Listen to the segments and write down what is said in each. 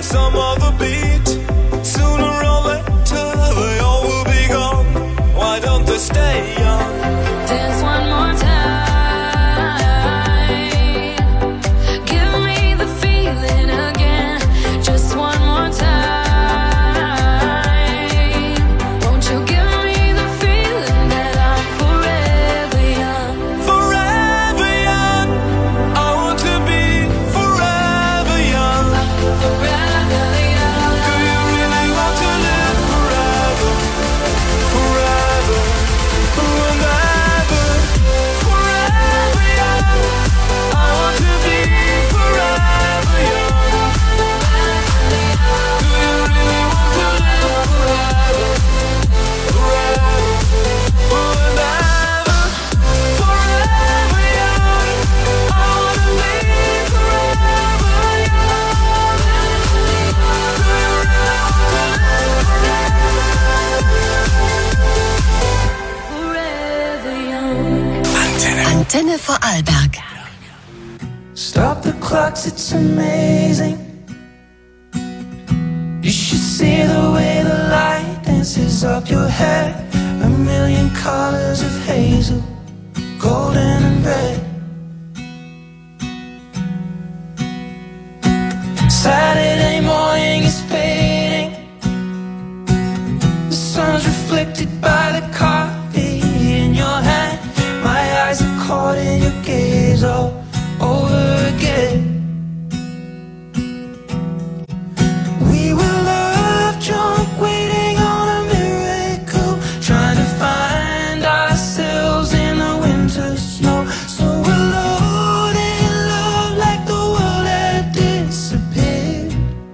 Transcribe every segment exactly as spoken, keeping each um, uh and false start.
some other beat. Sooner or later they all will be gone. Why don't they stay young? Dance one more time. Give me the feeling again. Just one more time. Won't you give me the feeling that I'm forever young? Forever young. I want to be forever young. Forever young. Do you really want to live forever? Forever. And ever. Forever young. I want to be forever young. Do you really want to live forever? Forever. And ever. Forever young. I want to be forever young. Do you really want to live Forever young. Antenne Vorarlberg. Stop the clocks, it's amazing. You should see the way the light dances up your hair. A million colors of hazel, golden and red. Saturday morning is fading. The sun's reflected by the coffee in your hand. My eyes are caught in your gaze all over again. We were love drunk, waiting on a miracle, trying to find ourselves in the winter snow. So alone in love, like the world had disappeared.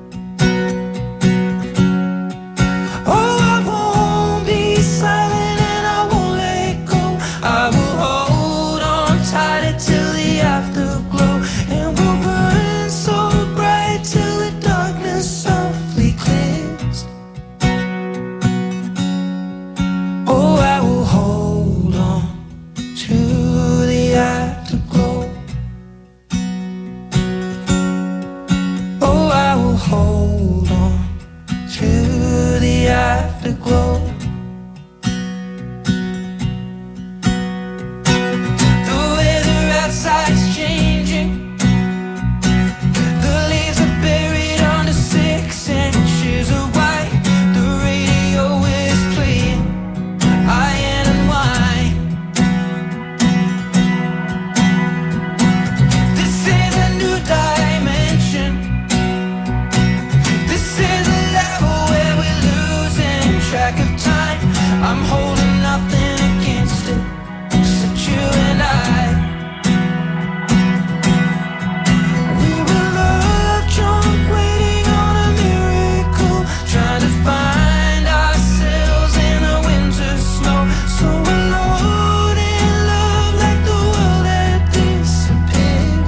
Oh, I won't be silent and I won't let go. I will hold on tighter till the afterglow, and we'll burn so bright till the darkness softly clears. Oh, I will hold on to the afterglow. Oh, I will hold on to the afterglow. The weather outside's changing. The leaves are buried under six inches of white. The radio is playing Iron and Wine. This is a new dimension. This is a level where we're losing track of time. I'm holding nothing against it, except you and I. We were love drunk, waiting on a miracle, trying to find ourselves in the winter snow. So alone in love, like the world had disappeared.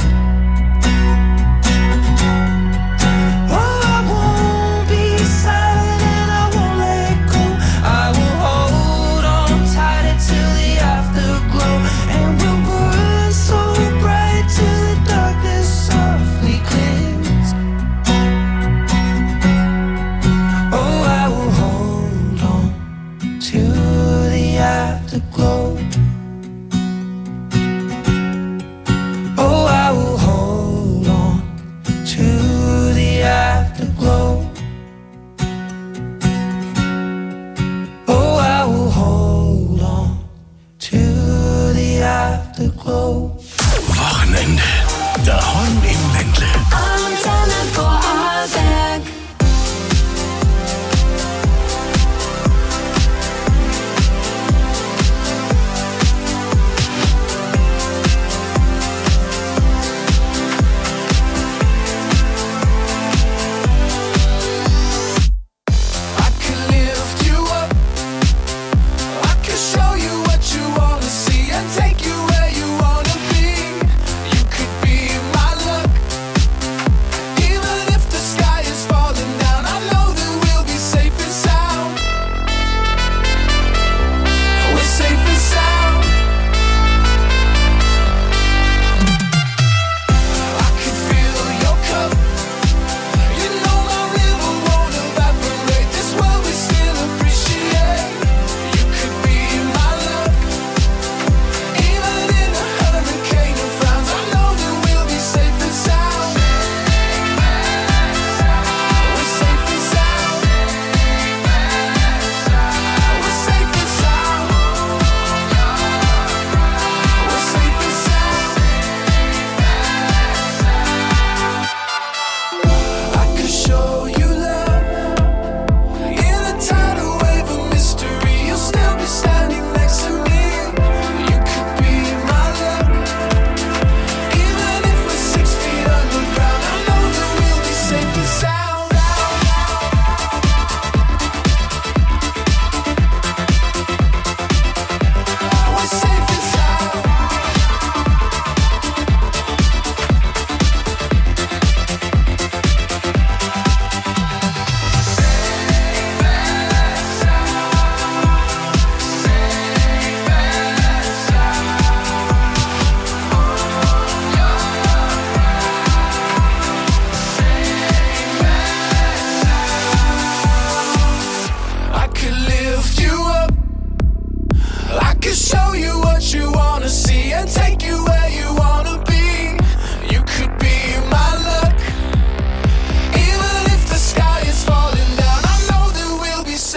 Oh, I won't be silent and I won't let go. I will hold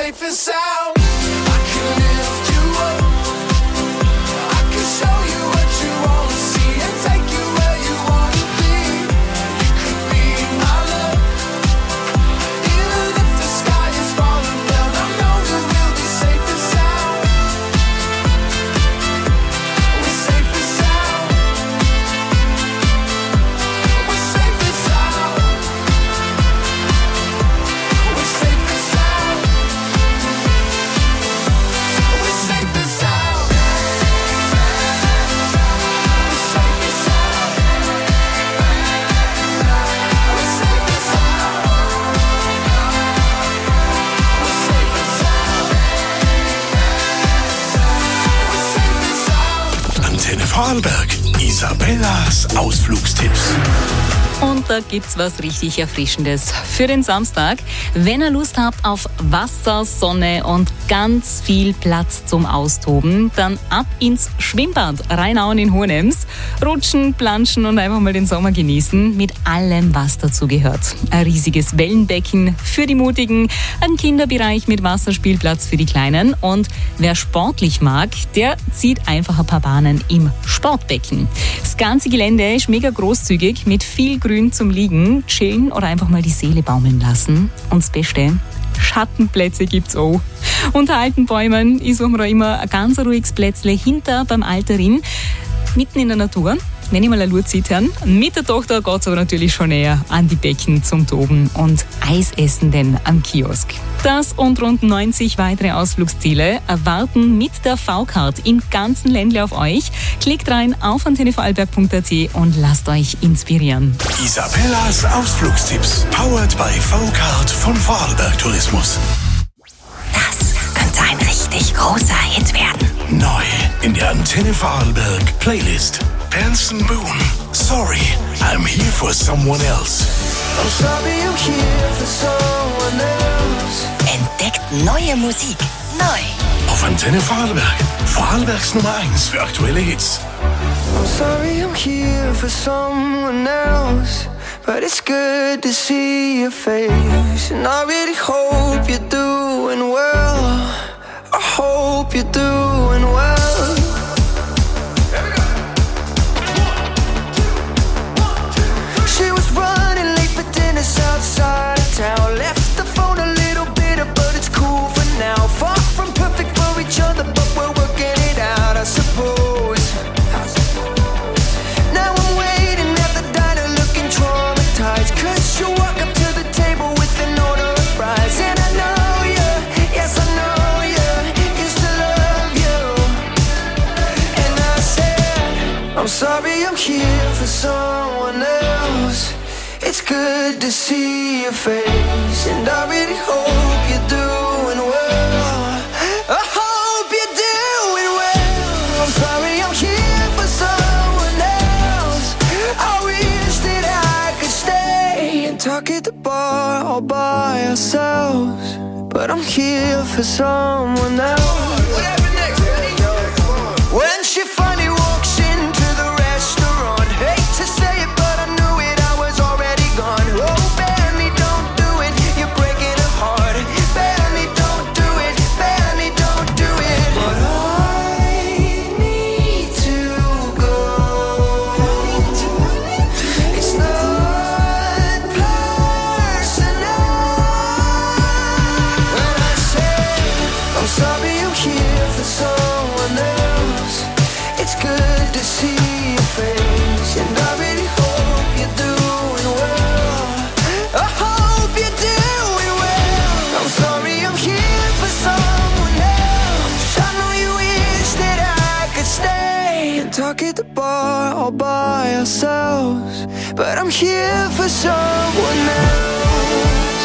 safe and sound. I can lift you up. I can show you what you wanna see and take you where you wanna be. You could be my love. Even if the sky is falling down, I know that we'll be safe and sound. We're safe and sound. We're safe and sound. We're safe and sound. We're safe and sound. We're safe and sound. We're safe and sound. We're safe and sound. We're safe and sound. Antenne Vorarlberg, Isabellas Ausflugstipps. Und da gibt's was richtig Erfrischendes für den Samstag. Wenn ihr Lust habt auf Wasser, Sonne und ganz viel Platz zum Austoben, dann ab ins Schwimmbad Rheinauen in Hohenems. Rutschen, planschen und einfach mal den Sommer genießen mit allem, was dazu gehört. Ein riesiges Wellenbecken für die Mutigen, ein Kinderbereich mit Wasserspielplatz für die Kleinen und wer sportlich mag, der zieht einfach ein paar Bahnen im Sportbecken. Das ganze Gelände ist mega großzügig mit viel Grün zum Liegen, chillen oder einfach mal die Seele baumeln lassen. Und das Beste, Schattenplätze gibt's auch. Unter alten Bäumen ist auch immer ein ganz ruhiges Plätzle hinter beim Alterin, mitten in der Natur. Wenn ich mal eine Lur zieht, mit der Tochter geht's aber natürlich schon eher an die Becken zum Toben und Eis essen denn am Kiosk. Das und rund neunzig weitere Ausflugsziele erwarten mit der V-Card im ganzen Ländle auf euch. Klickt rein auf antenne vorarlberg punkt a t und lasst euch inspirieren. Isabellas Ausflugstipps. Powered by V-Card von Vorarlberg Tourismus. Das könnte ein richtig großer Hit werden. Neu in der Antenne Vorarlberg Playlist. Benson Boone. Sorry, I'm here for someone else. I'm sorry I'm here for someone else. Entdeckt neue Musik. Neu. Auf Antenne Vorarlberg. Vorarlbergs Nummer eins für aktuelle Hits. I'm sorry I'm here for someone else. But it's good to see your face. And I really hope you're doing well. I hope you're doing well. She was running late for dinner outside of town. Left the phone a little bitter, but it's cool for now. Far from perfect for each other, but we're working it out, I suppose. Now I'm waiting at the diner looking traumatized, 'cause you walk up to the table with an order of fries. And I know you, yes I know you, used to love you. And I said, I'm sorry I'm here for someone else. It's good to see your face, and I really hope you're doing well. I hope you're doing well. I'm sorry I'm here for someone else. I wish that I could stay and talk at the bar all by ourselves, but I'm here for someone else. When she finally walks into the restaurant, hate to say it, but I knew it, I was already gone. Oh, Benny, don't do it, you're breaking her heart. Benny, don't do it, Benny, don't do it. But I need to go. It's not personal. When I say I'm sorry I'm here for someone else, it's good to see your face, and I really hope you're doing well. I hope you're doing well. I'm sorry I'm here for someone else. I know you wish that I could stay and talk at the bar all by ourselves, but I'm here for someone else.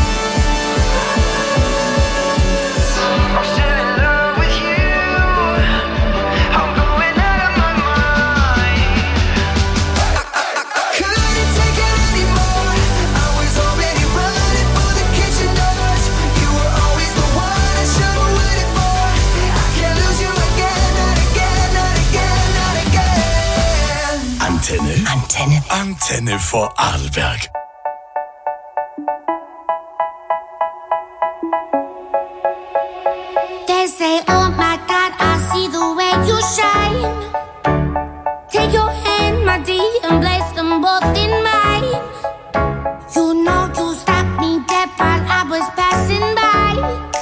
I'm still in love with you. I'm going out of my mind. I, I, I, I couldn't take it anymore. I was already running for the kitchen doors. You were always the one I should have waited for. I can't lose you again, not again, not again, not again. Antenne. Antenne. Antenne Vorarlberg. They say, oh my God, I see the way you shine. Take your hand, my dear, and place them both in mine. You know you stopped me dead while I was passing by.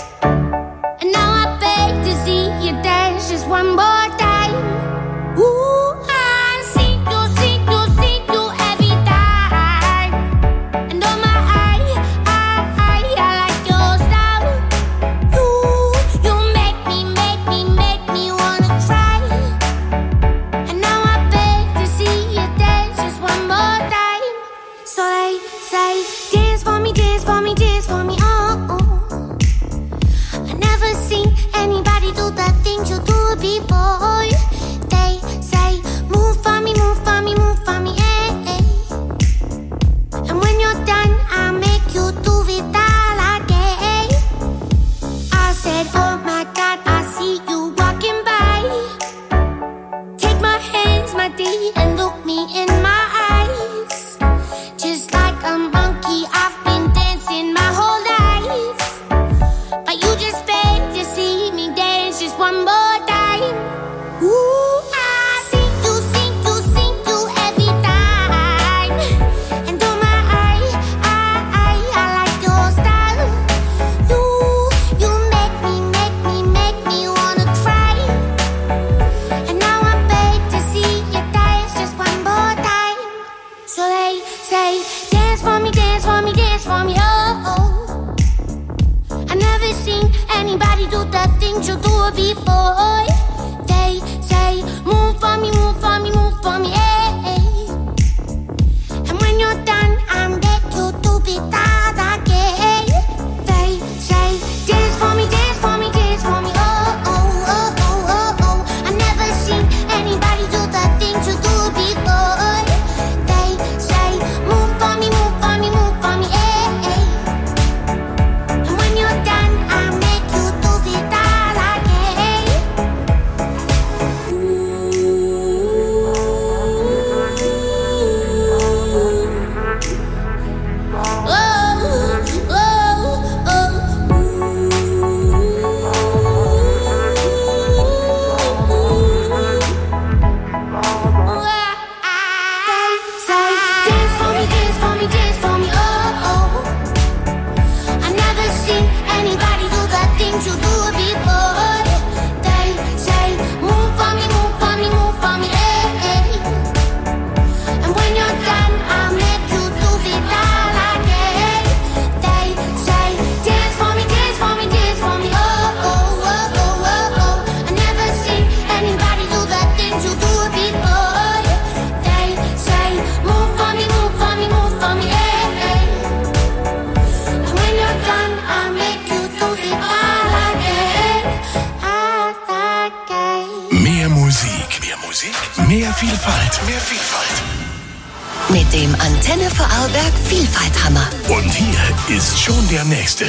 And now I beg to see you dance just one more time. Ooh, I see you, see you, see you every time. And oh my, I, I, I, I like your style. You, you make me, make me, make me wanna cry. And now I beg to see you dance just one more time. So they say, dance for me, dance for me, dance for me, oh, oh. I never seen anybody do the things you do before. They say, move for me, move for me, move for me, eh, eh. And when you're done, I'll make you do it all again. I said, oh my God, I see you walking by. Take my hands, my dear, and look me in my eyes. Just like a monkey, I've been dancing my whole life. But you just beg to see me dance just one more time. Ooh, I see you, see you, see you every time. And oh my, I, I, I, I like your style. You, you make me, make me, make me wanna cry. And now I beg to see you dance just one more time. So they say, dance for me, dance for me, dance for me, oh, oh. I never seen anybody do the things you do before. They say, move for me, move for me, move for me, eh, eh. And when you're done, I'll make you do it all again. They say, dance for me, dance for me, dance for me, oh, oh, oh, oh, oh, oh. I never seen anybody do the things you do before. They say, move for me, move for me, move for me, eh, eh. And when you're done, I'll make you do it all again. Oh, oh, oh, Say, dance for me, dance for me, dance for me, oh, oh. I never seen anybody do the things you do before. They say, move for me, move for me, move for me, eh, eh. And when you're done, I'll make you do it all again. They say, dance for me, dance for me, dance for me, oh, oh, oh, oh, oh, oh. I never seen anybody do the things you do before. They say, move for me, move for me, move for me, eh, eh. And when you're done, I'll make you do it all again, all again. Mehr Musik, mehr Musik, mehr Vielfalt, mehr Vielfalt. Mit dem Antenne Vorarlberg Vielfalthammer. Und hier ist schon der nächste.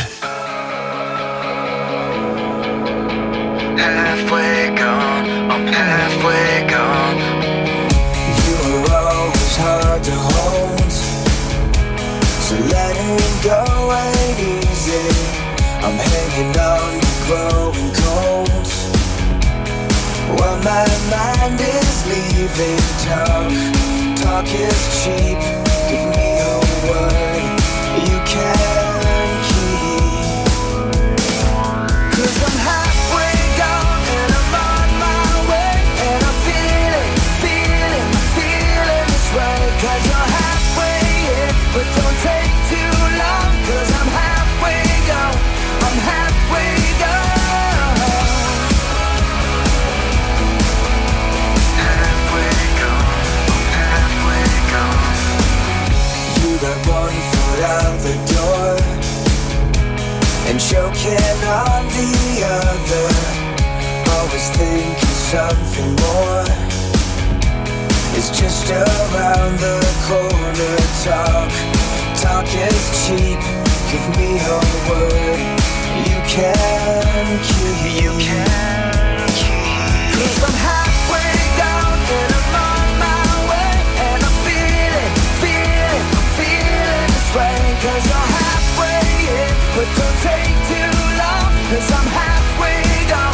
Halfway gone, I'm halfway gone. You were always hard to hold, so letting go ain't easy. I'm hanging on to growing cold. Well, my mind is leaving. Talk, talk is cheap. Give me your word you can keep. 'Cause I'm halfway gone and I'm on my way, and I'm feeling, feeling, feeling this way. 'Cause you're halfway in, but don't take too long. 'Cause I'm halfway gone, I'm halfway gone. Halfway gone, I'm halfway gone. You got one foot out the door and choking on the other. Always thinking something more is just around the corner. Talk, talk is cheap. Give me your word you can keep. You can keep. 'Cause I'm halfway down and I'm on my way, and I'm feeling, feeling, feeling this way. 'Cause you're halfway in, but don't take too long. 'Cause I'm halfway gone.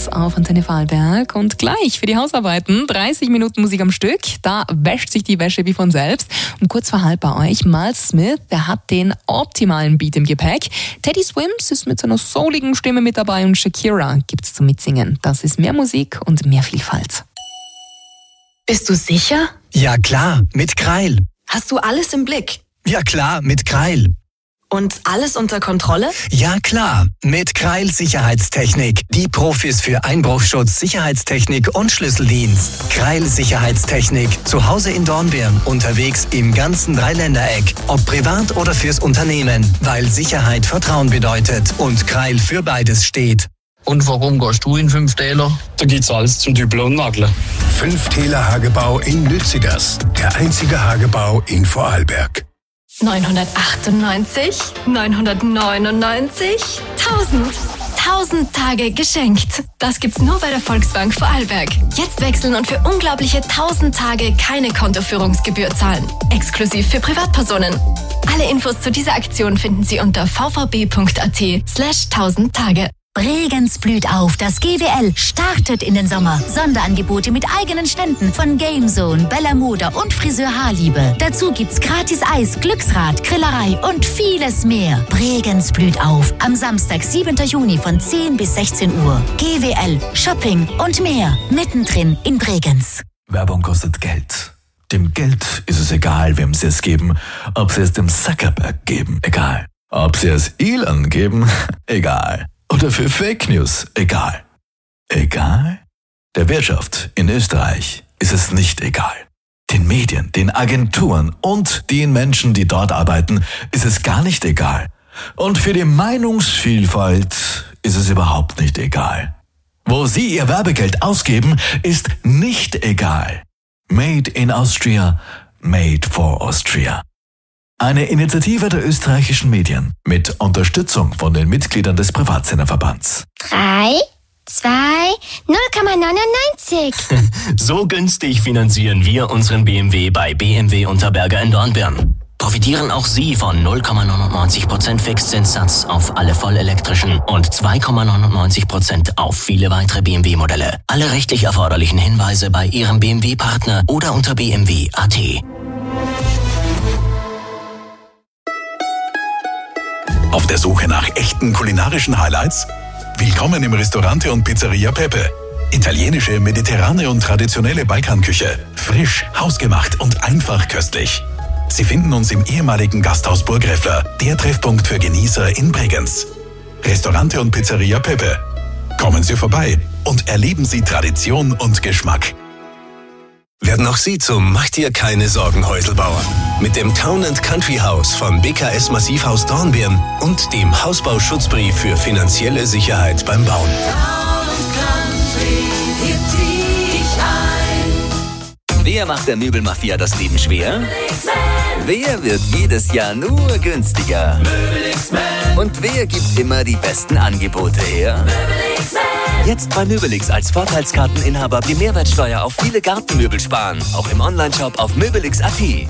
auf Antenne Vorarlberg. Und gleich für die Hausarbeiten dreißig Minuten Musik am Stück. Da wäscht sich die Wäsche wie von selbst. Und kurz vor halb bei euch Miles Smith, der hat den optimalen Beat im Gepäck. Teddy Swims ist mit seiner souligen Stimme mit dabei und Shakira gibt's zum Mitsingen. Das ist mehr Musik und mehr Vielfalt. Bist du sicher? Ja klar, mit Kreil. Hast du alles im Blick? Ja klar, mit Kreil. Und alles unter Kontrolle? Ja klar, mit Kreil Sicherheitstechnik. Die Profis für Einbruchschutz, Sicherheitstechnik und Schlüsseldienst. Kreil Sicherheitstechnik. Zu Hause in Dornbirn, unterwegs im ganzen Dreiländereck. Ob privat oder fürs Unternehmen. Weil Sicherheit Vertrauen bedeutet und Kreil für beides steht. Und warum gehst du in fünf Täler? Da gibt's alles zum Dübeln und Nageln. Fünf Täler Hagebau in Lützigers. Der einzige Hagebau in Vorarlberg. neunhundertachtundneunzig, neunhundertneunundneunzig, tausend. tausend Tage geschenkt. Das gibt's nur bei der Volksbank Vorarlberg. Jetzt wechseln und für unglaubliche tausend Tage keine Kontoführungsgebühr zahlen. Exklusiv für Privatpersonen. Alle Infos zu dieser Aktion finden Sie unter vvb.at slash tausend Tage. Bregenz blüht auf. Das G W L startet in den Sommer. Sonderangebote mit eigenen Ständen von Gamezone, Bella Moda und Friseur Haarliebe. Dazu gibt's gratis Eis, Glücksrad, Grillerei und vieles mehr. Bregenz blüht auf. Am Samstag, siebten Juni von zehn bis sechzehn Uhr. G W L, Shopping und mehr. Mittendrin in Bregenz. Werbung kostet Geld. Dem Geld ist es egal, wem sie es geben. Ob sie es dem Zuckerberg geben, egal. Ob sie es Elon geben, egal. Oder für Fake News, egal. Egal? Der Wirtschaft in Österreich ist es nicht egal. Den Medien, den Agenturen und den Menschen, die dort arbeiten, ist es gar nicht egal. Und für die Meinungsvielfalt ist es überhaupt nicht egal. Wo sie ihr Werbegeld ausgeben, ist nicht egal. Made in Austria, made for Austria. Eine Initiative der österreichischen Medien mit Unterstützung von den Mitgliedern des Privatsenderverbands. Drei, zwei, null Komma neunundneunzig. So günstig finanzieren wir unseren B M W bei B M W Unterberger in Dornbirn. Profitieren auch Sie von null Komma neunundneunzig Prozent Fixzinssatz auf alle vollelektrischen und zwei Komma neunundneunzig Prozent auf viele weitere B M W-Modelle. Alle rechtlich erforderlichen Hinweise bei Ihrem B M W-Partner oder unter b m w punkt a t. Auf der Suche nach echten kulinarischen Highlights? Willkommen im Restaurante und Pizzeria Pepe. Italienische, mediterrane und traditionelle Balkanküche. Frisch, hausgemacht und einfach köstlich. Sie finden uns im ehemaligen Gasthaus Burgräfler, der Treffpunkt für Genießer in Bregenz. Restaurante und Pizzeria Pepe. Kommen Sie vorbei und erleben Sie Tradition und Geschmack. Werden auch Sie zum Mach dir keine Sorgen Häuselbauer. Mit dem Town and Country House von B K S Massivhaus Dornbirn und dem Hausbauschutzbrief für finanzielle Sicherheit beim Bauen. Wer macht der Möbelmafia das Leben schwer? Wer wird jedes Jahr nur günstiger? Und wer gibt immer die besten Angebote her? Jetzt bei Möbelix als Vorteilskarteninhaber die Mehrwertsteuer auf viele Gartenmöbel sparen. Auch im Onlineshop auf möbelix punkt a t.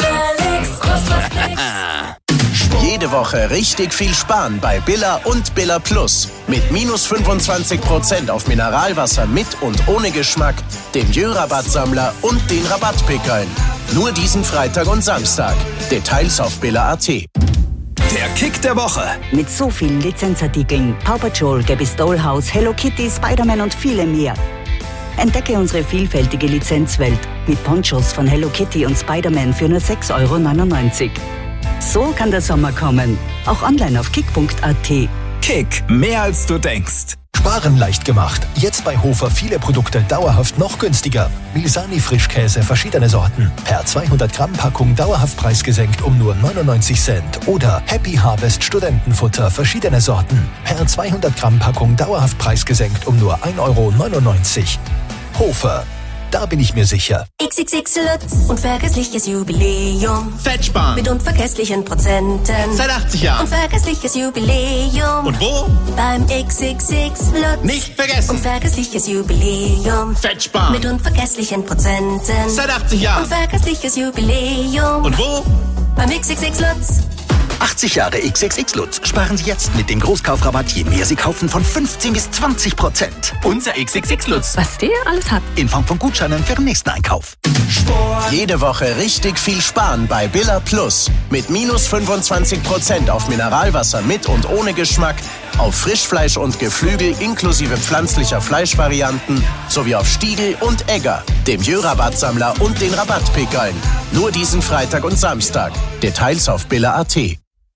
Jede Woche richtig viel sparen bei Billa und Billa Plus. Mit minus fünfundzwanzig Prozent auf Mineralwasser mit und ohne Geschmack, dem Jö-Rabattsammler und den Rabattpickeln. Nur diesen Freitag und Samstag. Details auf billa punkt a t. Der Kick der Woche. Mit so vielen Lizenzartikeln, Paw Patrol, Gabby's Dollhouse, Hello Kitty, Spider-Man und viele mehr. Entdecke unsere vielfältige Lizenzwelt mit Ponchos von Hello Kitty und Spider-Man für nur sechs Euro neunundneunzig. So kann der Sommer kommen. Auch online auf kick punkt a t. Kick, mehr als du denkst. Sparen leicht gemacht. Jetzt bei Hofer viele Produkte dauerhaft noch günstiger. Milsani Frischkäse verschiedene Sorten. Per zweihundert Gramm Packung dauerhaft preisgesenkt um nur neunundneunzig Cent. Oder Happy Harvest Studentenfutter verschiedene Sorten. Per zweihundert Gramm Packung dauerhaft preisgesenkt um nur ein Euro neunundneunzig. Hofer. Da bin ich mir sicher. X X X Lutz, unvergessliches Jubiläum. Fettsparen. Mit unvergesslichen Prozenten. Seit achtzig Jahren. Unvergessliches Jubiläum. Und wo? Beim X X X Lutz. Nicht vergessen. Unvergessliches Jubiläum. Fettsparen. Mit unvergesslichen Prozenten. Seit achtzig Jahren. Unvergessliches Jubiläum. Und wo? Beim X X X Lutz. achtzig Jahre X X X Lutz sparen Sie jetzt mit dem Großkaufrabatt, je mehr Sie kaufen, von fünfzehn bis zwanzig Prozent. Unser X X X Lutz. Was der alles hat. In Form von Gutscheinen für den nächsten Einkauf. Sport. Jede Woche richtig viel sparen bei Billa Plus. Mit minus fünfundzwanzig Prozent auf Mineralwasser mit und ohne Geschmack, auf Frischfleisch und Geflügel inklusive pflanzlicher Fleischvarianten sowie auf Stiegel und Egger, dem Jö-Rabattsammler und den Rabattpickeln. Nur diesen Freitag und Samstag. Details auf billa punkt at.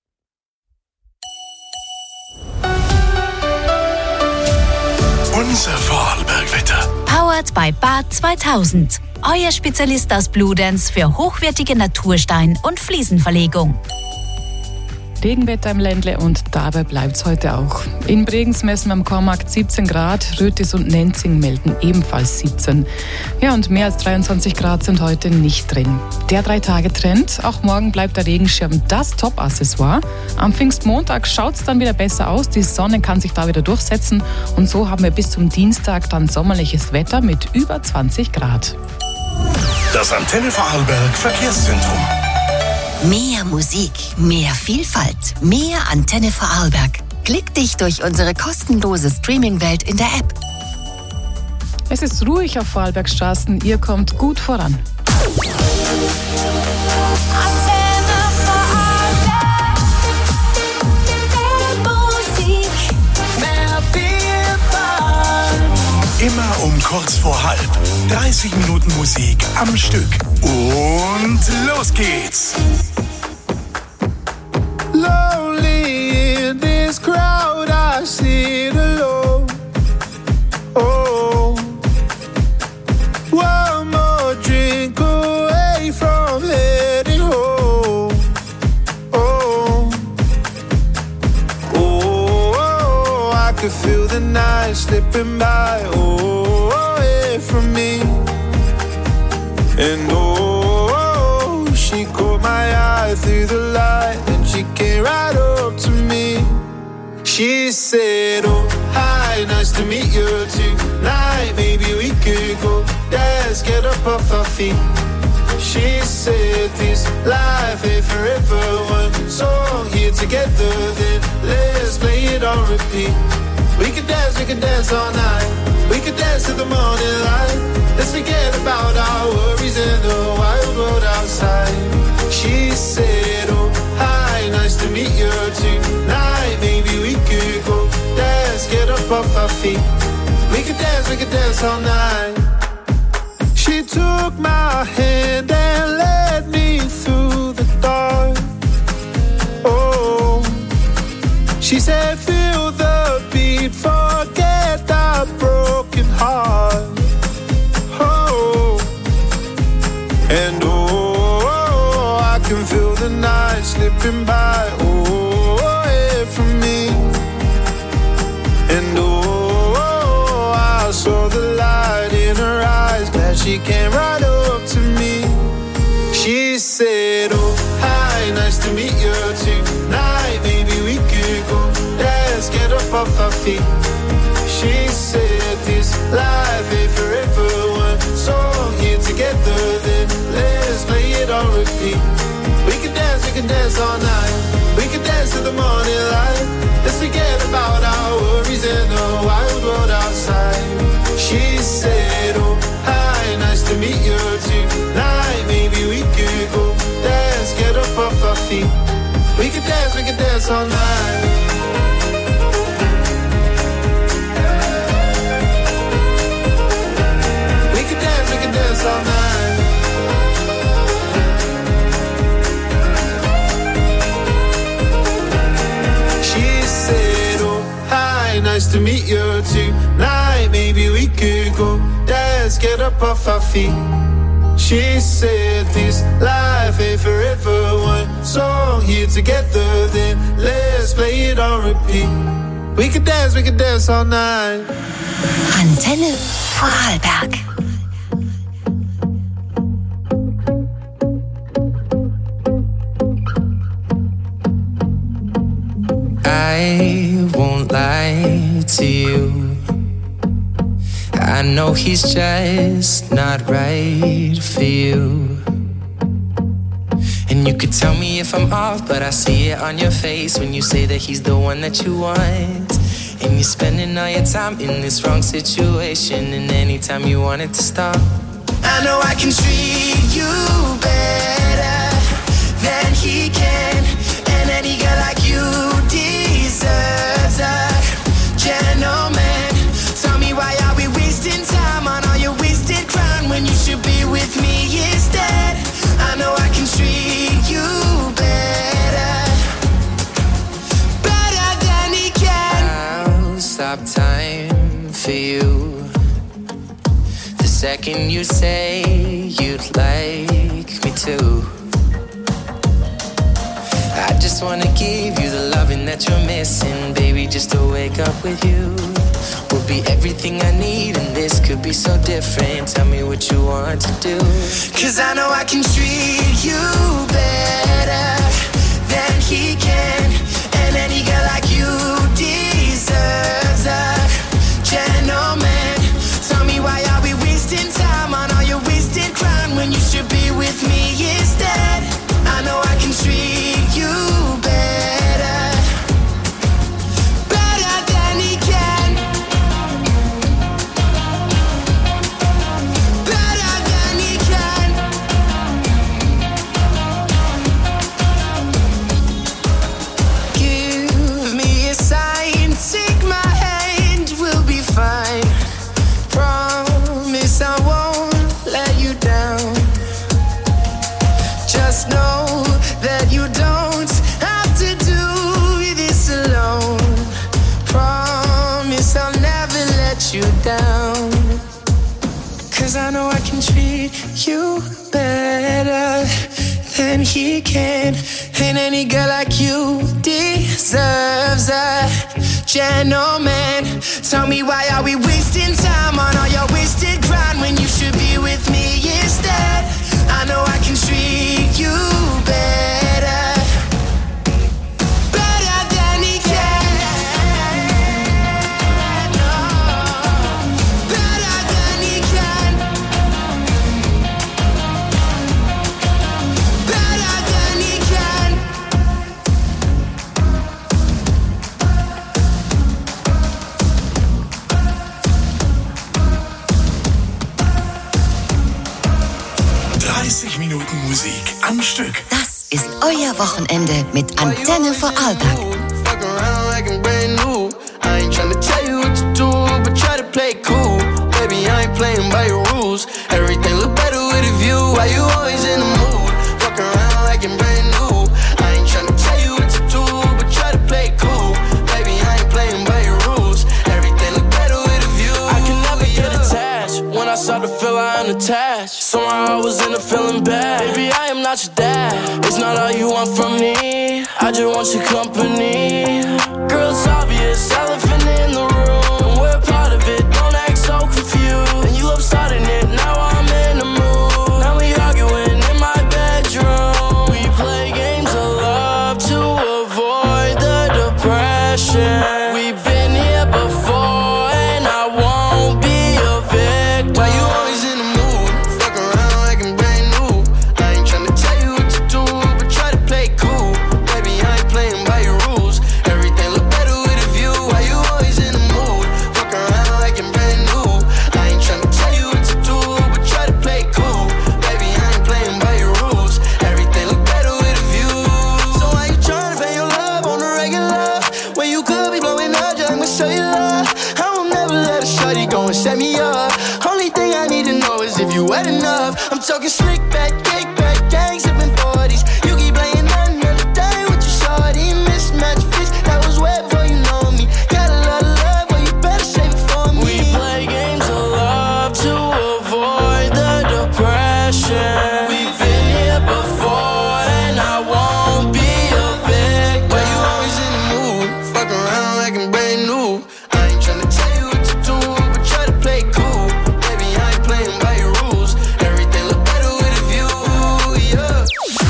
Unser Vorarlbergwetter. Powered by Bad zweitausend. Euer Spezialist aus Bludenz für hochwertige Naturstein- und Fliesenverlegung. Regenwetter im Ländle und dabei bleibt es heute auch. In Bregenz messen wir am Kormarkt siebzehn Grad, Rötis und Nenzing melden ebenfalls siebzehn. Ja, und mehr als dreiundzwanzig Grad sind heute nicht drin. Der Drei-Tage-Trend, auch morgen bleibt der Regenschirm das Top-Accessoire. Am Pfingstmontag schaut es dann wieder besser aus, die Sonne kann sich da wieder durchsetzen und so haben wir bis zum Dienstag dann sommerliches Wetter mit über zwanzig Grad. Das Antenne Vorarlberg Verkehrszentrum. Mehr Musik, mehr Vielfalt, mehr Antenne Vorarlberg. Klick dich durch unsere kostenlose Streaming-Welt in der App. Es ist ruhig auf Vorarlbergstraßen, ihr kommt gut voran. Immer um kurz vor halb. dreißig Minuten Musik am Stück. Und los geht's. Lonely in this crowd, I sit alone. Oh, one more drink away from heading home. Oh, oh, oh, I could feel the night slipping by. Oh, away from me. And oh, she caught my eye through the light, and she came right up to me. She said, oh, hi, nice to meet you tonight. Maybe we could go dance, get up off our feet. She said, this life ain't forever. One song here together, then let's play it on repeat. We could dance, we could dance all night. We could dance to the morning light. Let's forget about our worries in the wild world outside. She said, oh, hi, nice to meet you tonight. Maybe we could go dance, get up off our feet. We could dance, we could dance all night. She took my hand and led me through the dark. Oh, she said, feel the beat, forget the broken heart. Oh, and oh, I can feel the night slipping by. Oh, away from me. And oh, I saw the light in her eyes. Glad she came right up to me. She said, oh, hi, nice to meet you tonight. Maybe we could go dance, get up off our feet. She said, this life ain't forever. One song here together, then let's play it on repeat. We can dance, we can dance all night. We can dance to the morning light. Let's forget about our worries in the wild world outside. She said, oh, hi, nice to meet you tonight. Maybe we could go dance, get up off our feet. We can dance, we can dance all night. Dance all night. She said, oh, hi, nice to meet you tonight. Maybe we could go dance, get up off our feet. She said, this life ain't forever. One song here together, then let's play it on repeat. We could dance, we could dance all night. Antenne Vorarlberg. I won't lie to you. I know he's just not right for you. And you could tell me if I'm off, but I see it on your face when you say that he's the one that you want. And you're spending all your time in this wrong situation, and anytime you want it to stop, I know I can treat you better than he can. And any girl like you deserves a gentleman. Tell me, why are we wasting time on all your wasted crown when you should be with me instead? I know I can treat you better, better than he can. I'll stop time for you the second you say you'd like me to. I just wanna give you the loving that you're missing, baby. Just to wake up with you will be everything I need, and this could be so different. Tell me what you want to do, 'cause I know I can treat you better than he can. And any girl like you deserves a gentleman. Tell me, why are we wasting time on all your wasted crown when you should be with me instead? I know I can treat you better, better than he can, better than he can. Give me a sign, take my hand, we'll be fine. Promise I won't let you down. Just know that you don't have to do this alone. Promise I'll never let you down, 'cause I know I can treat you better than he can. And any girl like you deserves a gentleman. Tell me, why are we wasting time on all your wasted grind when you should be with me instead? I know I can treat you better, better than he can. No, better than he can, better than he can. dreißig Minuten Musik am Stück. Das ist euer Wochenende mit Antenne Vorarlberg. Fuck around like I'm brand new. I ain't tryna tell you what to do, but try to play it cool. Baby, I ain't playing by your rules. Everything look better with a view. Why you always in the mood? Fuck around like I'm brand new. I ain't tryna tell you what to do, but try to play it cool. Baby, I ain't playing by your rules. Everything look better with a view. I can never get attached. When I start to feel I'm attached, somehow I was in a feeling bad. Baby, I am not your dad. It's not all you want from me. I just want your company. Girl, it's obvious, elephant in the room. We're part of it, don't act so confused. And you love starting it, now I'm in the mood. Now we arguing in my bedroom. We play games of love to avoid the depression. We've been here before, and I won't be a victim. Why you always in the mood? Fuck around like I'm brand new. I ain't tryna tell you what to do, but try to play it cool. Baby, I ain't playing by your rules. Everything look better with a view. Why you always in the mood? Fuck around like I'm brand new. I ain't tryna tell you what to do, but try to play it cool. Baby, I ain't playing by your rules. Everything look better with a view. So why you tryna pay your love on the regular when you could be blowing up just with cellular? I will never let a shawty go and set me up. Only thing I need to know is if you wet enough. I'm talking slick back, kick back, gang sipping forties. You keep playing another day with your shawty. Mismatch fits, that was way before you know me. Got a lot of love, well you better save it for me. We play games of love to avoid the depression. We've been here before, and I won't be a victim. Why you always in the mood? Fuck around like I'm brand new. I ain't tryna tell you what to do, but try to play it cool. Baby, I ain't playing by your rules. Everything look better with a view, yeah.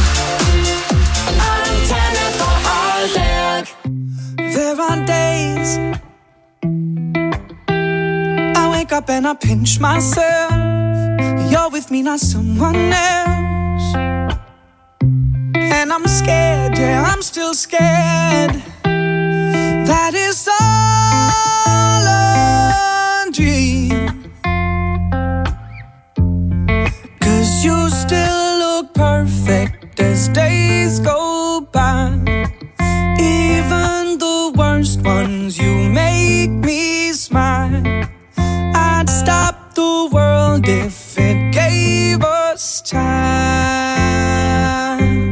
Antenne Vorarlberg. There are days I wake up and I pinch myself. You're with me, not someone else. And I'm scared, yeah, I'm still scared. That is all a dream. 'Cause you still look perfect as days go by. Even the worst ones, you make me smile. I'd stop the world if it gave us time.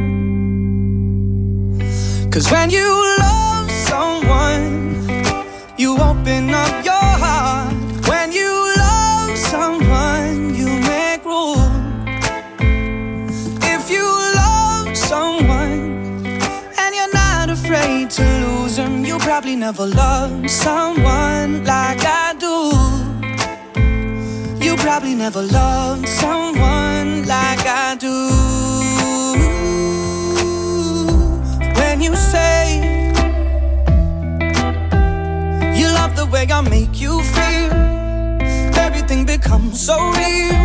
'Cause when you love someone, you open up your heart. When you love someone, you make room. If you love someone and you're not afraid to lose them, you probably never loved someone like I do. You probably never loved someone like I do. When you say you love the way I make you feel, everything becomes so real.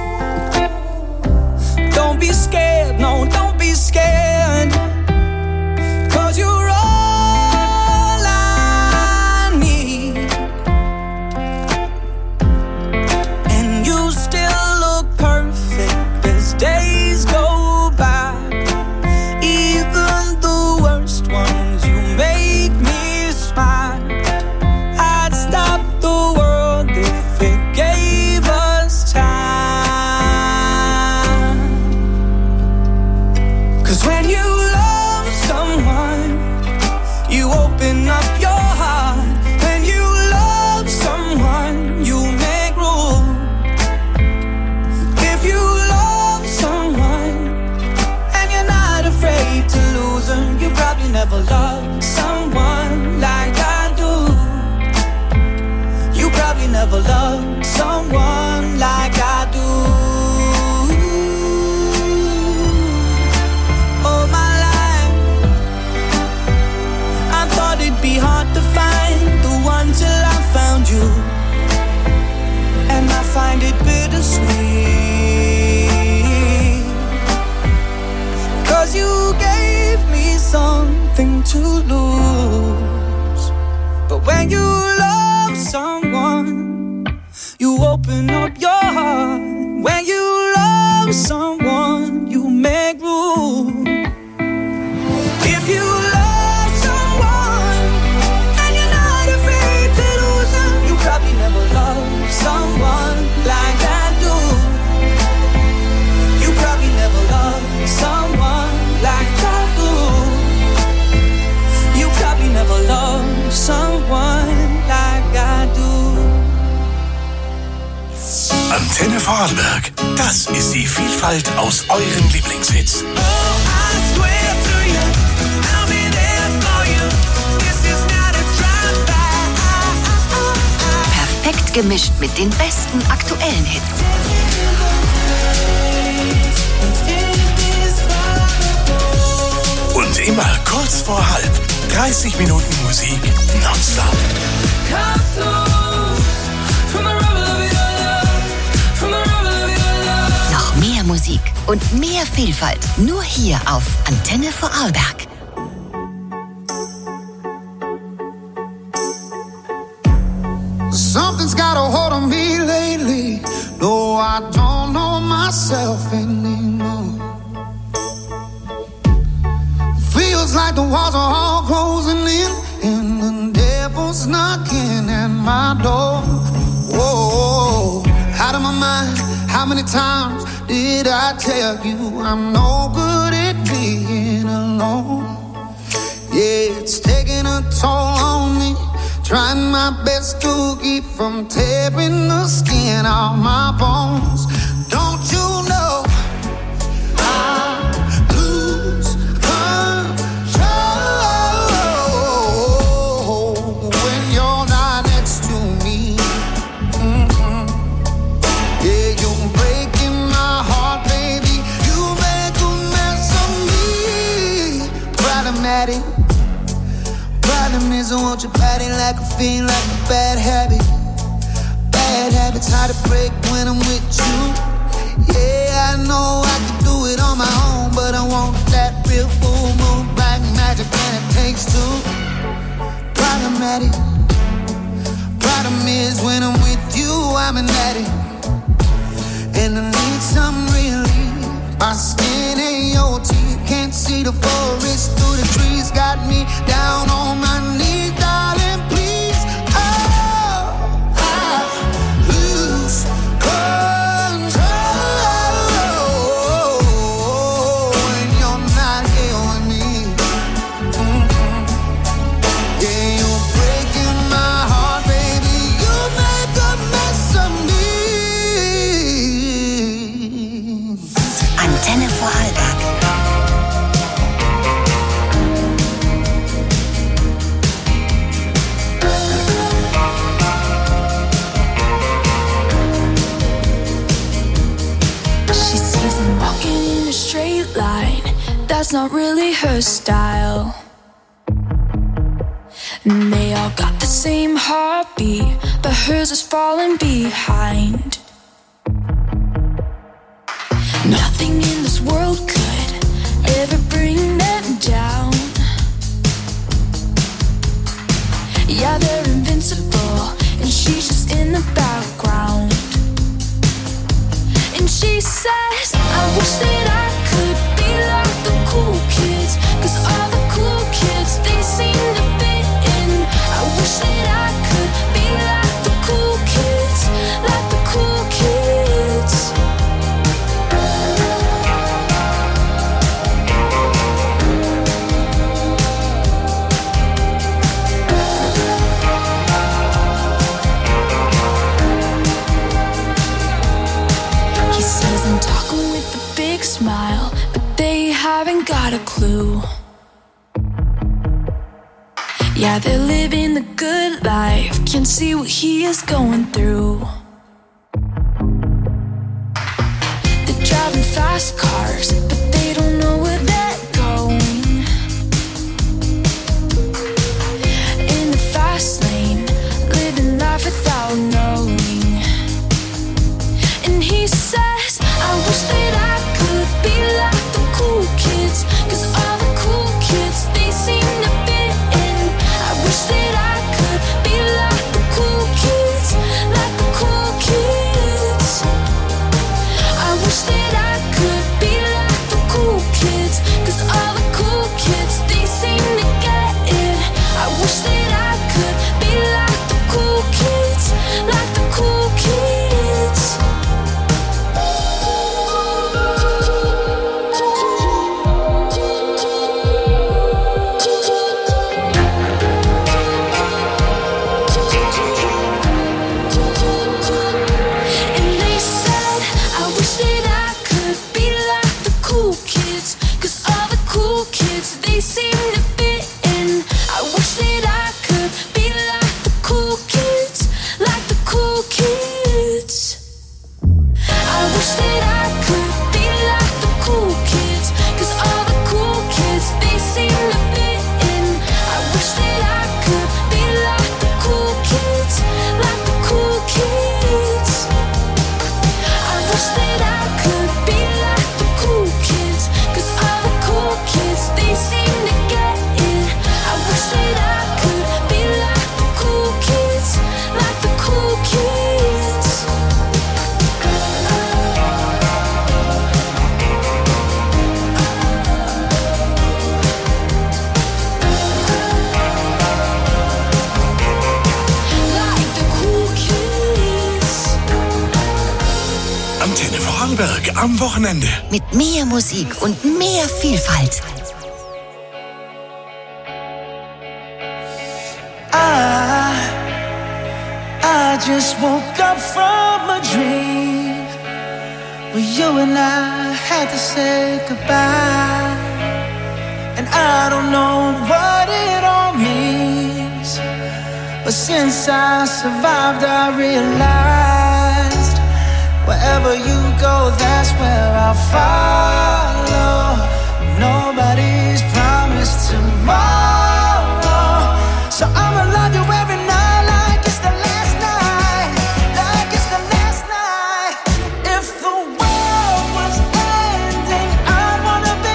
Don't be scared, no, don't be scared. 'Cause you're all I need. And you still look perfect as days go by. Even the worst ones, you make me smile. I'd stop the world if it gave us time. 'Cause when you love someone, you open up your heart. When you love someone, you make room. If you love someone and you're not afraid to lose them, you probably never loved someone like I do. You probably never loved someone like I do. All my life I thought it'd be hard to find the one till I found you. And I find it bittersweet. 'Cause you gave me something to lose. But when you love someone, you open up your heart. When you love someone, you make room. If you love someone and you're not afraid to lose them, you probably never loved someone like I do. You probably never loved someone like I do. You probably never loved someone like I do. Antenne Vorarlberg, das ist die Vielfalt aus euren Lieblingshits. Perfekt gemischt mit den besten aktuellen Hits. Und immer kurz vor halb. dreißig Minuten Musik nonstop. Noch mehr Musik und mehr Vielfalt. Nur hier auf Antenne Vorarlberg. Something's got a hold on me lately. No, I don't know myself anymore. Feels like the walls are all closing in, and the devil's knocking at my door. Whoa, out of my mind. How many times did I tell you I'm no good at being alone? Yeah, it's taking a toll on me. Trying my best to keep from tearing the skin off my bones. Don't you know I lose control when you're not next to me? Mm-hmm. Yeah, you're breaking my heart, baby. You make a mess of me. Problematic. Problem is I want your body like a fiend, like a bad habit. Bad habits hard to break when I'm with you. Yeah, I know I can do it on my own, but I want that real full moon, black magic, and it takes two. Problematic. Problem is when I'm with you, I'm an addict, and I need some relief. My skin ain't your teeth, can't see the forest through the trees. Got me down on my knees, darling, please. Oh, I lose control when you're not here with me. Mm-hmm. Yeah, you're breaking my heart, baby. You make a mess of me. Antenne Vorarlberg. She sees him walking in a straight line. That's not really her style. And they all got the same heartbeat, but hers is falling behind. Nothing in this world could ever bring them down. Yeah, they're invincible, and she's just in the background. And she says, I wish that I could be like the cool kids, 'cause all the cool kids, they seem to fit in. I wish that I could be like the cool kids, like the cool kids. He says I'm talking with a big smile, but they haven't got a clue. Yeah, they're living the good life, can't see what he is going through. They're driving fast cars, but they don't know where they're going. In the fast lane, living life without knowing. And he says, I wish that I could be like the cool kids, 'cause all the cool kids, they seem to fit in. I wish that I could be like the cool kids, like the cool kids. I wish that I could be like the cool kids, 'cause all the cool kids, they seem to get it. I wish that I could be like the cool kids, like the cool kids. And they said, I wish that I could be like the cool kids, 'cause all the cool kids, they seem to fit in. I wish that I could be like the cool kids, like the cool kids. I wish that I could be like the cool kids, 'cause all the cool kids, they seem to fit in. I wish that I could be like the cool kids, like the cool kids. I wish that I could be like the cool kids, 'cause all the cool kids, they seem to get it. I wish that I could be like the cool kids, like the cool kids. Like the cool kids. Antenne Vorarlberg am Wochenende. Mit mehr Musik und mehr Vielfalt. I, I just woke up from a dream where you and I had to say goodbye. And I don't know what it all means, but since I survived, I realized wherever you go, that's where I'll follow. Nobody's promised tomorrow, so I'ma love you every night like it's the last night, like it's the last night. If the world was ending, I'd wanna be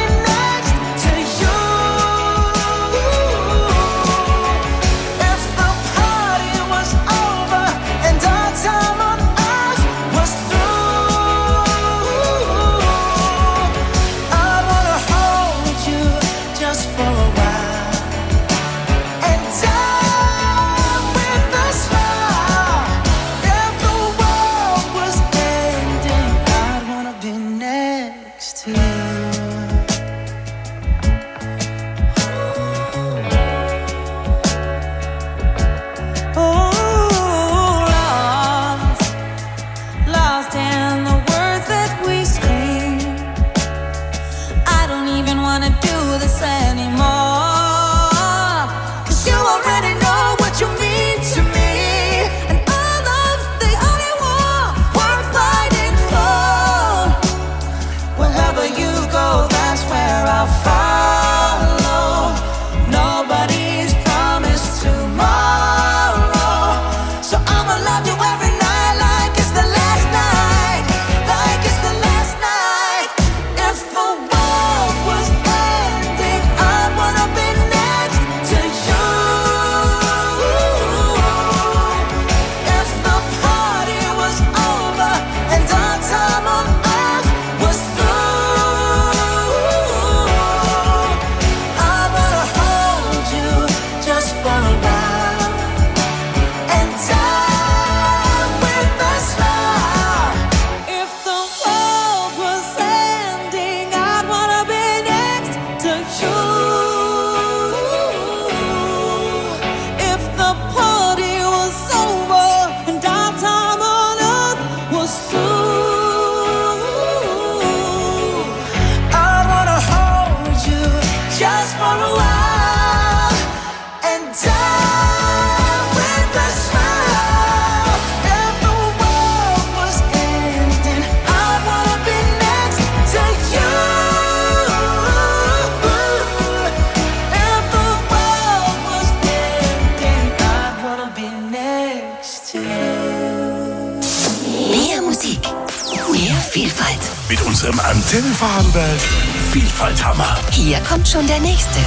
unserem Antenne Vorarlberg Vielfalthammer. Hier kommt schon der nächste.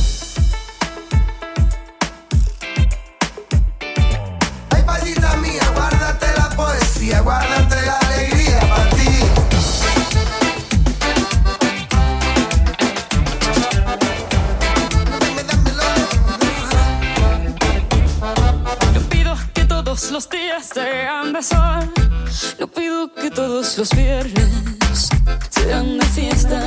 Ay, palita mía, guárdate la poesía, guárdate la alegría para ti. Yo pido que todos los días sean de sol. Yo pido que todos los viernes sean de fiesta.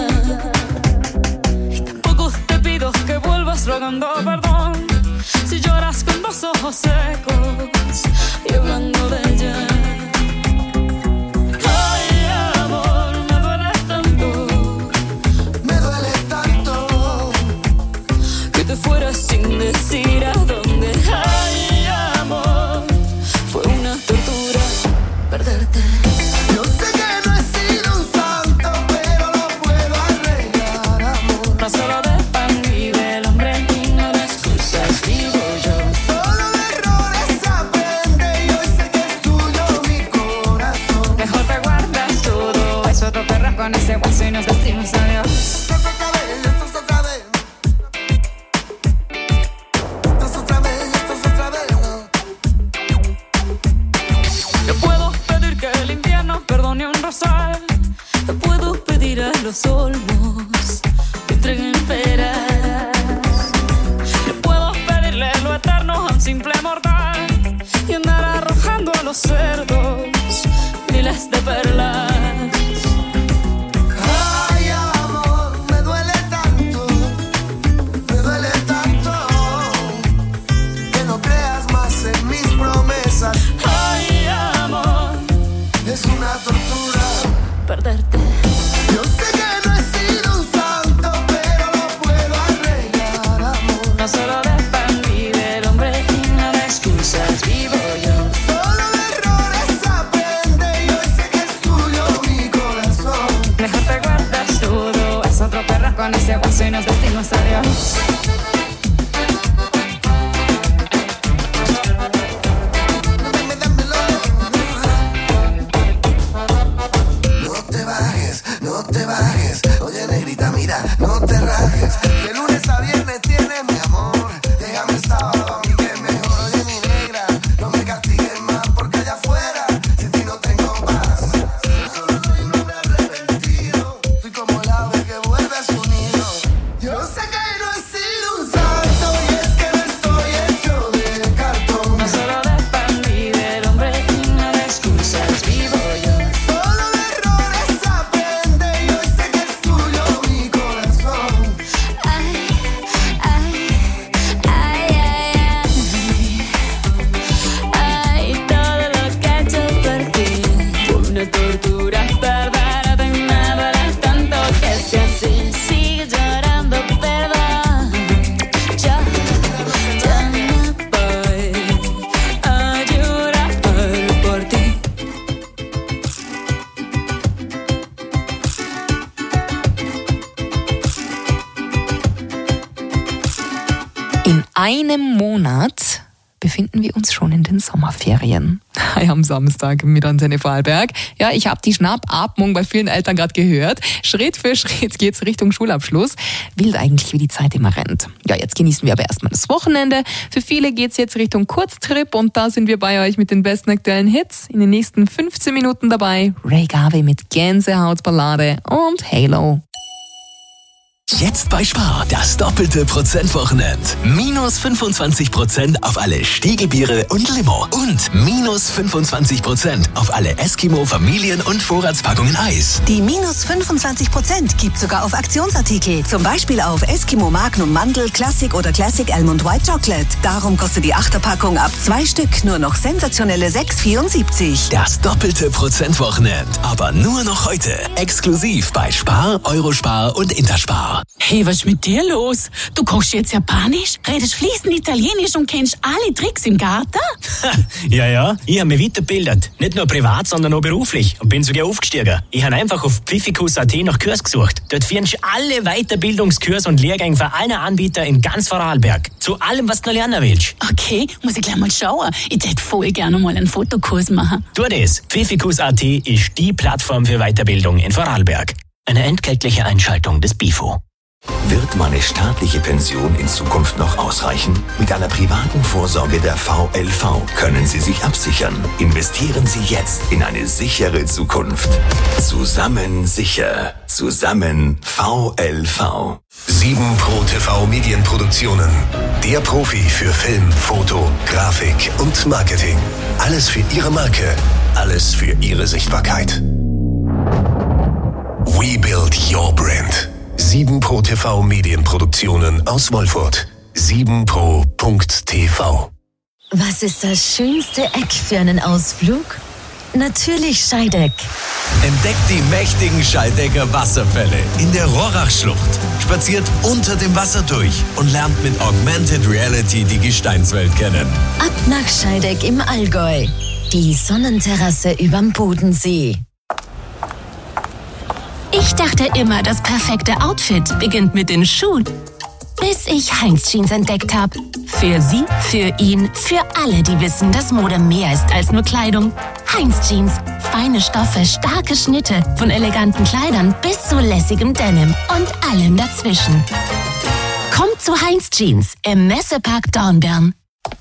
Y tampoco te pido que vuelvas rogando perdón si lloras con los ojos secos y hablando de ella. Ay, amor, me duele tanto, me duele tanto que te fueras sin decir a dónde. Ay, amor, fue una tortura perderte. Yo sé que no he sido un santo, pero lo puedo arreglar, amor. No solo de pan vive el hombre y no de excusas vivo yo. Solo de errores se aprende y hoy sé que es tuyo mi corazón. Mejor te guardas todo eso, otro perro con ese hueso y nos decimos adiós. Esto es otra vez, esto es otra vez. Esto es otra vez, esto es otra vez. Yo puedo pedir que el invierno perdone un rosal. Yo puedo pedir a los olmos que entreguen peras. Yo puedo pedirle lo eterno a un simple mortal y andar arrojando a los cerdos miles de perlas. Ay, amor, me duele tanto, me duele tanto que no creas más en mis promesas. Ay, amor, es una tortura perderte. Yo sé que no he sido un santo, pero lo puedo arreglar, amor. No solo de pan vive el hombre y no de excusas vivo yo. Solo de errores se aprende y hoy sé que es tuyo mi corazón. Mejor te guardas todo, es otro perro con ese hueso y nos decimos adiós. No te bajes, no te bajes. Oye, negrita, mira, no te rajes. De lunes a viernes tienes mi amor. Déjame el sábado a mí que es mejor. Oye, mi negra, no me castigues más porque allá afuera sin ti no tengo paz. Solo soy un hombre arrepentido. Soy como el ave que vuelve a su nido. Yo sé que no he sido un santo y es que no estoy hecho de cartón. No solo de pan vive el hombre y no de excusas vivo yo. Solo de errores se aprende y hoy sé que es tuyo mi corazón. Ay, ay, ay, ay, ay, ay, todo lo que he hecho por ti fue una tortura perderte y me duele tanto que si así sigue llorando perdón. Yo, yo no voy a llorar por ti. In einem Monat befinden wir uns schon in den Sommerferien. Am Samstag mit Antenne Vorarlberg. Ja, ich habe die Schnappatmung bei vielen Eltern gerade gehört. Schritt für Schritt geht's Richtung Schulabschluss. Wild eigentlich, wie die Zeit immer rennt. Ja, jetzt genießen wir aber erstmal das Wochenende. Für viele geht's jetzt Richtung Kurztrip und da sind wir bei euch mit den besten aktuellen Hits. In den nächsten fünfzehn Minuten dabei Ray Garvey mit Gänsehautballade und Halo. Jetzt bei Spar das doppelte Prozentwochenend. Minus fünfundzwanzig Prozent auf alle Stiegelbiere und Limo. Und minus fünfundzwanzig Prozent auf alle Eskimo Familien- und Vorratspackungen Eis. Die minus fünfundzwanzig Prozent gibt sogar auf Aktionsartikel. Zum Beispiel auf Eskimo Magnum Mandel, Classic oder Classic Almond White Chocolate. Darum kostet die Achterpackung ab zwei Stück nur noch sensationelle sechs vierundsiebzig. Das doppelte Prozentwochenend. Aber nur noch heute. Exklusiv bei Spar, Eurospar und Interspar. Super. Hey, was ist mit dir los? Du kochst jetzt Japanisch, redest fließend Italienisch und kennst alle Tricks im Garten? Ja, ja, ich habe mich weitergebildet. Nicht nur privat, sondern auch beruflich. Und bin sogar aufgestiegen. Ich habe einfach auf pfiffikus punkt a t nach Kurs gesucht. Dort findest du alle Weiterbildungskurse und Lehrgänge von allen Anbietern in ganz Vorarlberg. Zu allem, was du noch lernen willst. Okay, muss ich gleich mal schauen. Ich hätte voll gerne mal einen Fotokurs machen. Tu das. pfiffikus punkt a t ist die Plattform für Weiterbildung in Vorarlberg. Eine entgeltliche Einschaltung des B I F O. Wird meine staatliche Pension in Zukunft noch ausreichen? Mit einer privaten Vorsorge der V L V können Sie sich absichern. Investieren Sie jetzt in eine sichere Zukunft. Zusammen sicher. Zusammen V L V. sieben Pro T V Medienproduktionen. Der Profi für Film, Foto, Grafik und Marketing. Alles für Ihre Marke. Alles für Ihre Sichtbarkeit. We build your brand. sieben Pro T V Medienproduktionen aus Wolfurt. sieben pro punkt t v. Was ist das schönste Eck für einen Ausflug? Natürlich Scheideck. Entdeckt die mächtigen Scheidecker Wasserfälle in der Rorachschlucht. Spaziert unter dem Wasser durch und lernt mit Augmented Reality die Gesteinswelt kennen. Ab nach Scheideck im Allgäu. Die Sonnenterrasse überm Bodensee. Ich dachte immer, das perfekte Outfit beginnt mit den Schuhen. Bis ich Heinz Jeans entdeckt habe. Für sie, für ihn, für alle, die wissen, dass Mode mehr ist als nur Kleidung. Heinz Jeans. Feine Stoffe, starke Schnitte. Von eleganten Kleidern bis zu lässigem Denim. Und allem dazwischen. Kommt zu Heinz Jeans im Messepark Dornbirn.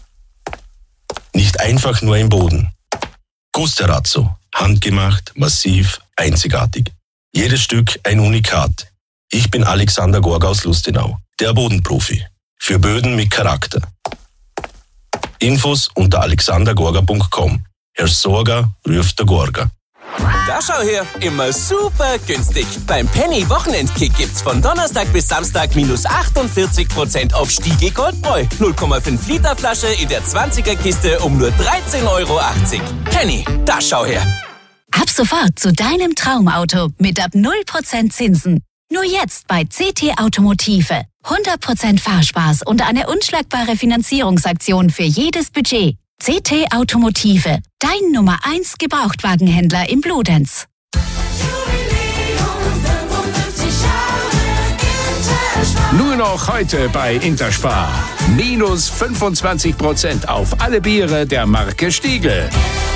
Nicht einfach nur ein Boden. Costerazzo. Handgemacht, massiv, einzigartig. Jedes Stück ein Unikat. Ich bin Alexander Gorga aus Lustenau, der Bodenprofi. Für Böden mit Charakter. Infos unter alexander gorga punkt com. Herr Sorger ruft der Gorga. Da schau her, immer super günstig. Beim Penny Wochenendkick gibt's von Donnerstag bis Samstag minus achtundvierzig Prozent auf Stiege Goldbräu. null Komma fünf Liter Flasche in der zwanziger Kiste um nur dreizehn Euro achtzig. Penny, da schau her. Ab sofort zu deinem Traumauto mit ab null Prozent Zinsen. Nur jetzt bei C T Automotive. hundert Prozent Fahrspaß und eine unschlagbare Finanzierungsaktion für jedes Budget. C T Automotive, dein Nummer eins Gebrauchtwagenhändler im Bludenz. Nur noch heute bei Interspar. Minus fünfundzwanzig Prozent auf alle Biere der Marke Stiegl.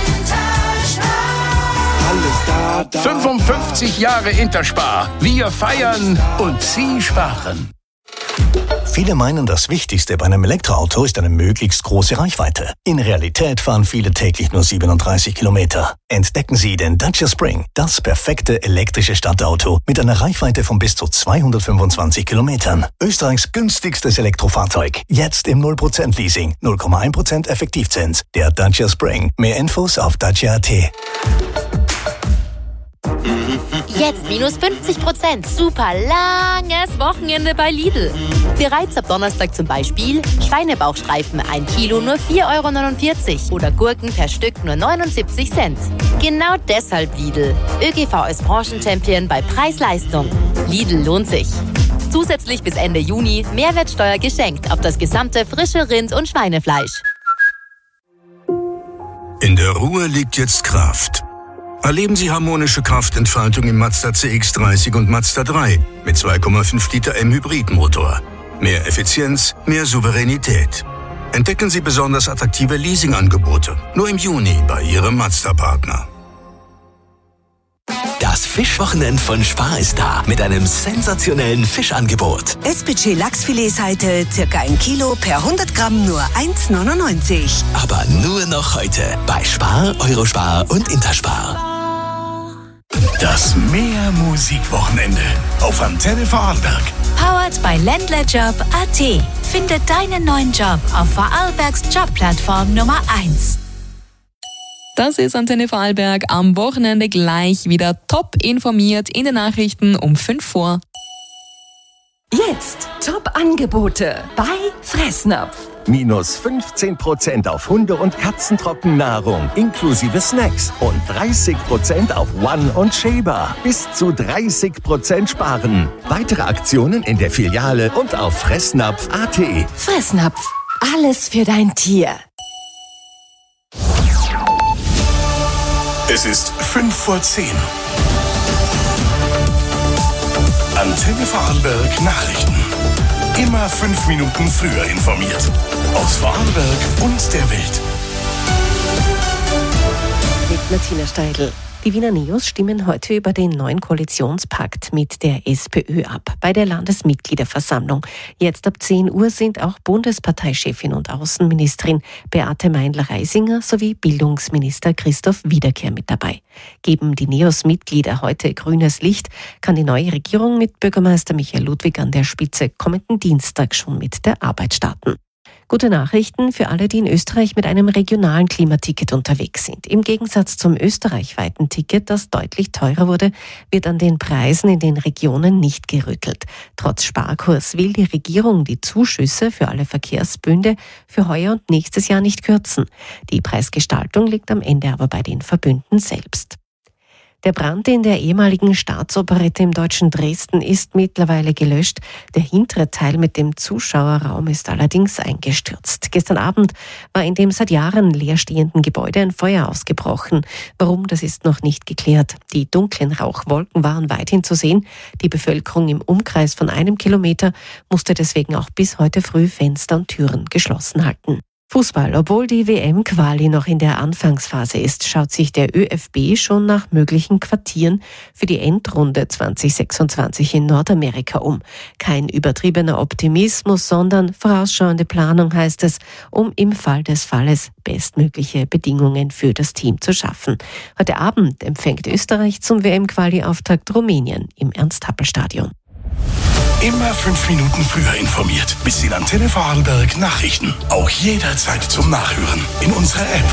fünfundfünfzig Jahre Interspar. Wir feiern und Sie sparen. Viele meinen, das Wichtigste bei einem Elektroauto ist eine möglichst große Reichweite. In Realität fahren viele täglich nur siebenunddreißig Kilometer. Entdecken Sie den Dacia Spring, das perfekte elektrische Stadtauto mit einer Reichweite von bis zu zweihundertfünfundzwanzig Kilometern. Österreichs günstigstes Elektrofahrzeug. Jetzt im null Prozent Leasing, null Komma eins Prozent Effektivzins. Der Dacia Spring. Mehr Infos auf dacia punkt a t. Jetzt minus fünfzig Prozent. Super langes Wochenende bei Lidl. Bereits ab Donnerstag zum Beispiel Schweinebauchstreifen ein Kilo nur vier Euro neunundvierzig oder Gurken per Stück nur neunundsiebzig Cent. Genau deshalb Lidl. ÖGV als Branchenchampion bei Preis-Leistung. Lidl lohnt sich. Zusätzlich bis Ende Juni Mehrwertsteuer geschenkt auf das gesamte frische Rind- und Schweinefleisch. In der Ruhe liegt jetzt Kraft. Erleben Sie harmonische Kraftentfaltung im Mazda C X dreißig und Mazda drei mit zwei Komma fünf Liter M Hybridmotor. Mehr Effizienz, mehr Souveränität. Entdecken Sie besonders attraktive Leasingangebote. Nur im Juni bei Ihrem Mazda-Partner. Das Fischwochenend von Spar ist da mit einem sensationellen Fischangebot. S P C Lachsfiletseite, circa ein Kilo per hundert Gramm nur eins neunundneunzig. Aber nur noch heute bei Spar, Eurospar und Interspar. Das Mehr-Musik-Wochenende auf Antenne Vorarlberg. Powered by Ländlerjob punkt a t. Finde deinen neuen Job auf Vorarlbergs Jobplattform Nummer eins. Das ist Antenne Vorarlberg am Wochenende gleich wieder top informiert in den Nachrichten um fünf vor. Jetzt Top-Angebote bei Fressnapf. Minus fünfzehn Prozent auf Hunde- und Katzentrockennahrung inklusive Snacks und dreißig Prozent auf One und Sheba. Bis zu dreißig Prozent sparen. Weitere Aktionen in der Filiale und auf fressnapf punkt a t. Fressnapf, alles für dein Tier. Es ist fünf vor zehn. Antenne Vorarlberg Nachrichten. Immer fünf Minuten früher informiert. Aus Vorarlberg und der Welt. Mit Martina Steidl. Die Wiener Neos stimmen heute über den neuen Koalitionspakt mit der SPÖ ab. Bei der Landesmitgliederversammlung. Jetzt ab zehn Uhr sind auch Bundesparteichefin und Außenministerin Beate Meindl-Reisinger sowie Bildungsminister Christoph Wiederkehr mit dabei. Geben die Neos-Mitglieder heute grünes Licht, kann die neue Regierung mit Bürgermeister Michael Ludwig an der Spitze kommenden Dienstag schon mit der Arbeit starten. Gute Nachrichten für alle, die in Österreich mit einem regionalen Klimaticket unterwegs sind. Im Gegensatz zum österreichweiten Ticket, das deutlich teurer wurde, wird an den Preisen in den Regionen nicht gerüttelt. Trotz Sparkurs will die Regierung die Zuschüsse für alle Verkehrsbünde für heuer und nächstes Jahr nicht kürzen. Die Preisgestaltung liegt am Ende aber bei den Verbünden selbst. Der Brand in der ehemaligen Staatsoperette im deutschen Dresden ist mittlerweile gelöscht. Der hintere Teil mit dem Zuschauerraum ist allerdings eingestürzt. Gestern Abend war in dem seit Jahren leerstehenden Gebäude ein Feuer ausgebrochen. Warum, das ist noch nicht geklärt. Die dunklen Rauchwolken waren weithin zu sehen. Die Bevölkerung im Umkreis von einem Kilometer musste deswegen auch bis heute früh Fenster und Türen geschlossen halten. Fußball. Obwohl die W M-Quali noch in der Anfangsphase ist, schaut sich der ÖFB schon nach möglichen Quartieren für die Endrunde zwanzig sechsundzwanzig in Nordamerika um. Kein übertriebener Optimismus, sondern vorausschauende Planung heißt es, um im Fall des Falles bestmögliche Bedingungen für das Team zu schaffen. Heute Abend empfängt Österreich zum W M-Quali-Auftakt Rumänien im Ernst-Happel-Stadion. Immer fünf Minuten früher informiert. Bis in Antenne Vorarlberg Nachrichten. Auch jederzeit zum Nachhören in unserer App.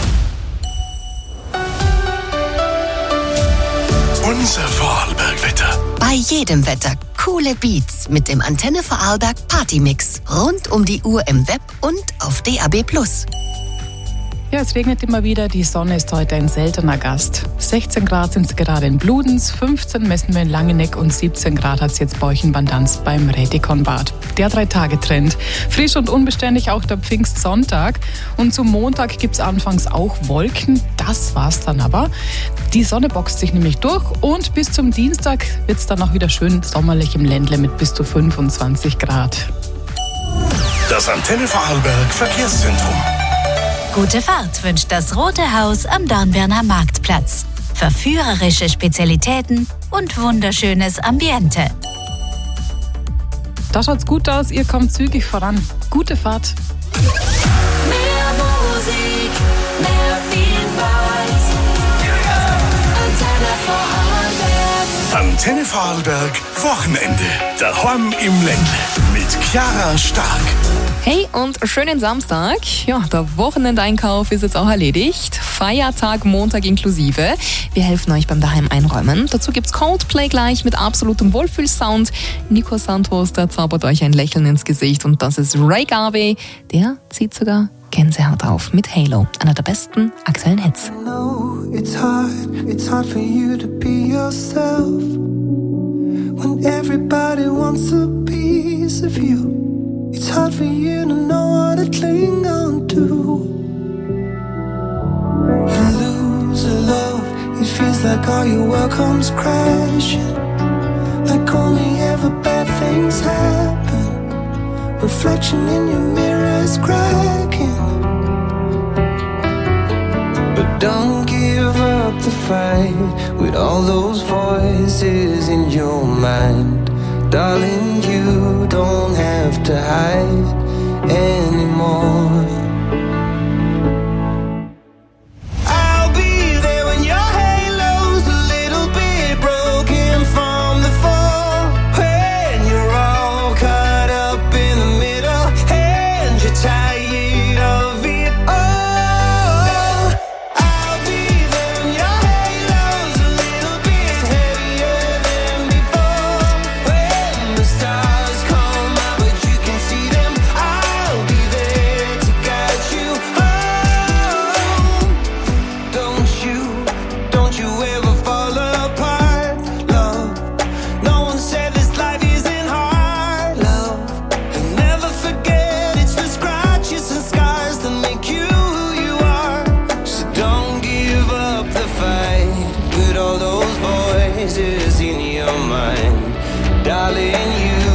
Unser Vorarlberg-Wetter. Bei jedem Wetter coole Beats mit dem Antenne Vorarlberg Partymix. Rund um die Uhr im Web und auf D A B plus. Ja, es regnet immer wieder. Die Sonne ist heute ein seltener Gast. sechzehn Grad sind es gerade in Bludenz, fünfzehn messen wir in Langeneck und siebzehn Grad hat es jetzt bei euch in Bandanz beim Rätikonbad. Der Drei-Tage-Trend. Frisch und unbeständig auch der Pfingstsonntag. Und zum Montag gibt es anfangs auch Wolken. Das war's dann aber. Die Sonne boxt sich nämlich durch und bis zum Dienstag wird es dann auch wieder schön sommerlich im Ländle mit bis zu fünfundzwanzig Grad. Das Antenne Vorarlberg Verkehrszentrum. Gute Fahrt wünscht das Rote Haus am Dornbirner Marktplatz. Verführerische Spezialitäten und wunderschönes Ambiente. Da schaut's gut aus, ihr kommt zügig voran. Gute Fahrt. Mehr Musik, mehr Vielfalt. Antenne Vorarlberg. Antenne Vorarlberg Wochenende. Daheim im Ländle mit Chiara Stark. Hey und schönen Samstag. Ja, der Wochenendeinkauf ist jetzt auch erledigt. Feiertag, Montag inklusive. Wir helfen euch beim Daheim einräumen. Dazu gibt's Coldplay gleich mit absolutem Wohlfühlsound. Nico Santos, der zaubert euch ein Lächeln ins Gesicht. Und das ist Ray Garvey. Der zieht sogar Gänsehaut auf mit Halo. Einer der besten aktuellen Hits. I know it's hard, it's hard for you to be yourself. When everybody wants a piece of you. It's hard for you to know what to cling on to. You lose a love, it feels like all your world comes crashing. Like only ever bad things happen. Reflection in your mirror is cracking. But don't give up the fight with all those voices in your mind. Darling, you don't have to hide anymore. I'll be there when your halo's a little bit broken from the fall. When you're all caught up in the middle and you're tired of it all. I'll be there when your halo's a little bit heavier than before. When the stars come is in your mind. Darling, you